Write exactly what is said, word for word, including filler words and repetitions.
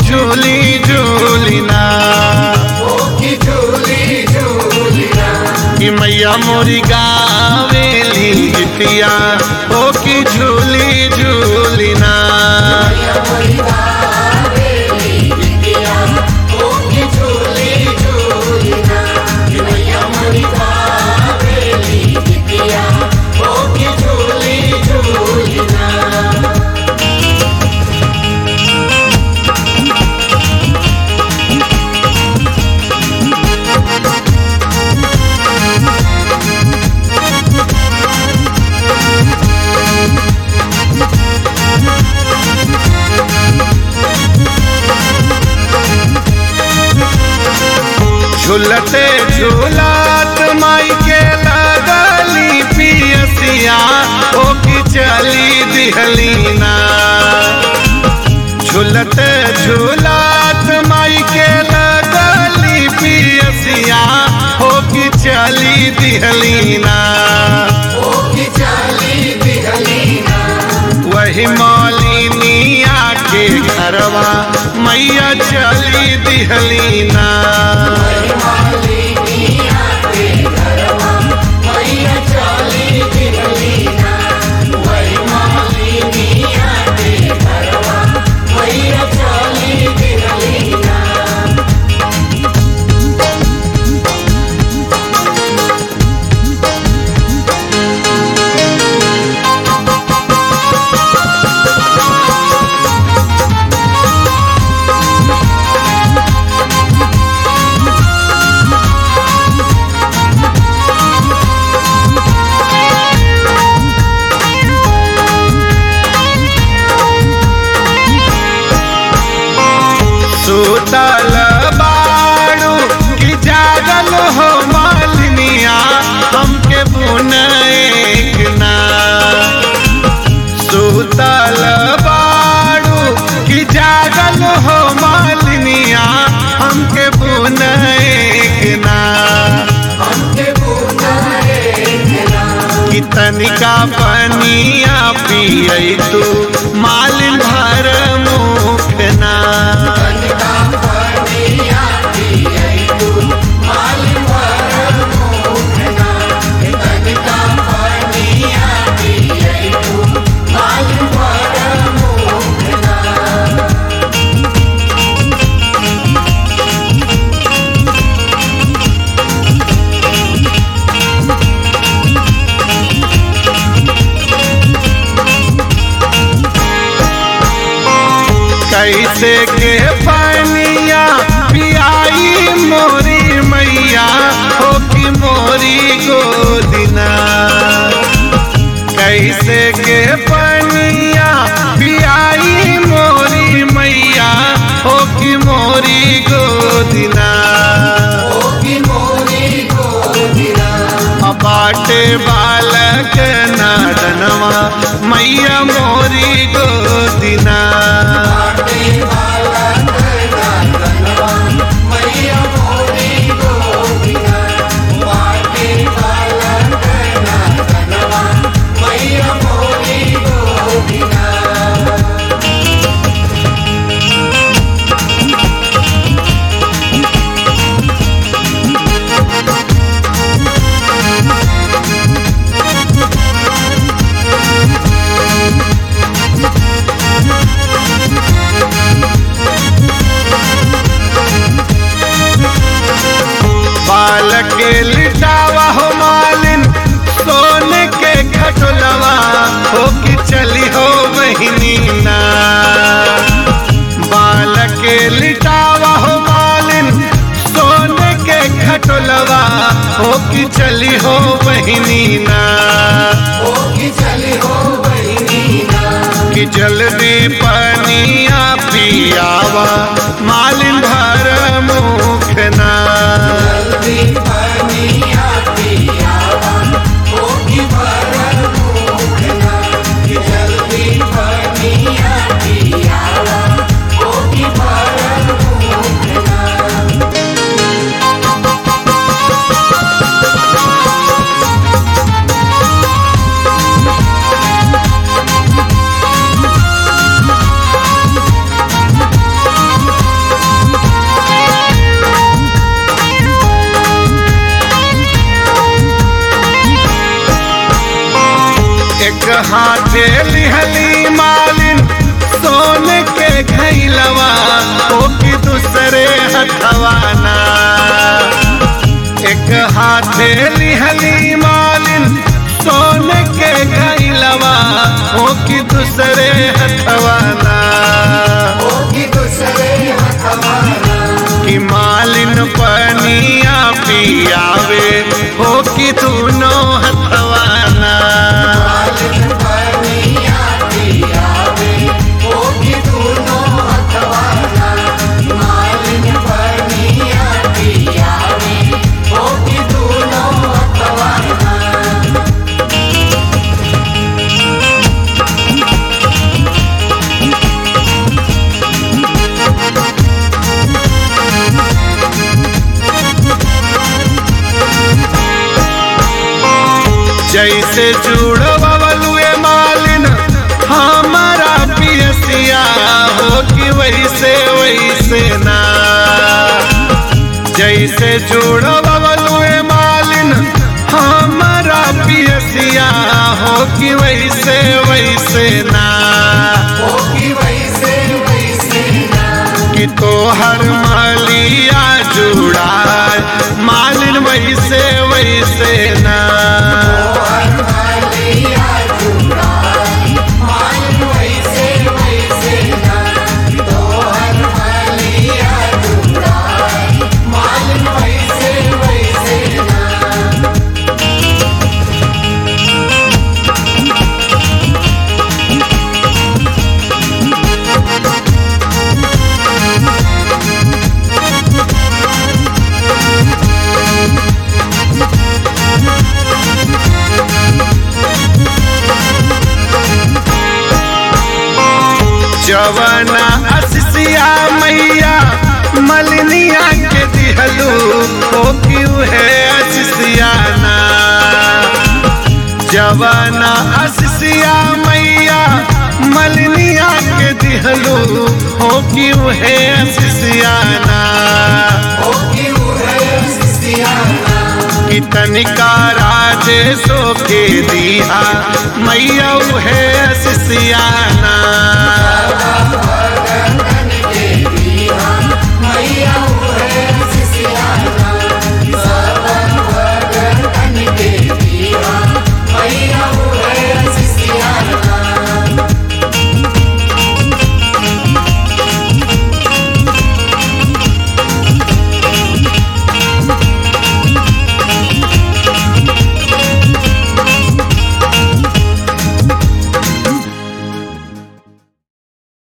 झूली झूलिना कि मैया मोरी गावेली गीतिया ओ की झूली झूलिना झूलते झूलात माई के लगली पियसिया ओ की चली दिहलीना झूलते झूलात माई के लगली पियसिया ओ की चली दिहलीना वही मौलिनिया के घरवा मैया चली दिहलीना सुतल बाड़ू की जागल हो मालिनिया हमके बुनैक ना सुतल बाड़ू की जागल हो मालिनिया हमके बुनैक ना कि तनिका पनिया पियई तू मालिन भर मुख ना कैसे के पनिया पियाई मोरी मैया हो कि मोरी गोदिना कैसे के पनिया पियाई मोरी मैया हो कि मोरी गोदिना बाटे बालक नादनवा मैया मोरी गोदिना बालक लिटावा हो मालिन सोने के खटोलवा हो कि चली हो बहिनी ना बालक लिटावा हो मालिन सोने के खटोलवा हो कि चली हो बहिनी ना कि जल्दी पनिया पियावा मालिन भर मुख ना हाथे लिहली मालिन सोने के घैलवा हो कि दूसरे हथवाना। एक हाथे लिहली मालिन सोने के घैलवा हो कि दूसरे हथवाना। कि मालिन पनिया पियावे हो कि दोनों हथवाना। जैसे जुड़वलुए मालिन हमारा पियसिया हो कि वैसे वैसे ना। जैसे जुड़वलुए मालिन हमारा पियसिया हो कि वैसे वैसे ना। कि तोहर मालिया जुड़ा मालिन वैसे वैसे ना। जवना असिया मैया मलिनिया के दिहलू हो क्यों है असियाना। जवना असिया मैया मलिनिया के दिहलू हो क्यों है असियाना। कि तनिका राजे सो के दिया मैया है असियाना।